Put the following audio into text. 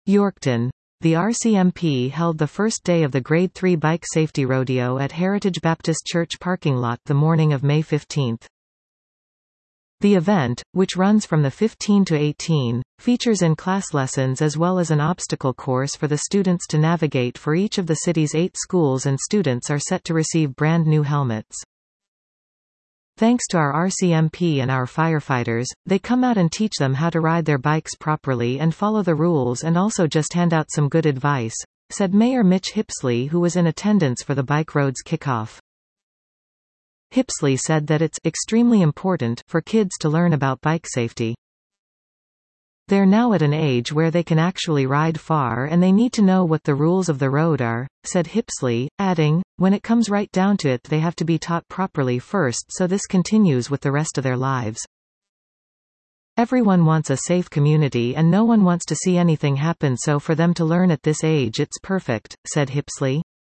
Yorkton. The RCMP held the first day of the Grade 3 Bike Safety Rodeo at Heritage Baptist Church parking lot the morning of May 15. The event, which runs from the 15 to 18, features in-class lessons as well as an obstacle course for the students to navigate for each of the city's 8 schools, and students are set to receive brand new helmets. Thanks to our RCMP and our firefighters, they come out and teach them how to ride their bikes properly and follow the rules, and also just hand out some good advice, said Mayor Mitch Hipsley, who was in attendance for the Bike Roads kickoff. Hipsley said that it's extremely important for kids to learn about bike safety. They're now at an age where they can actually ride far, and they need to know what the rules of the road are, said Hipsley, adding, when it comes right down to it, they have to be taught properly first, so this continues with the rest of their lives. Everyone wants a safe community and no one wants to see anything happen, so for them to learn at this age it's perfect, said Hipsley.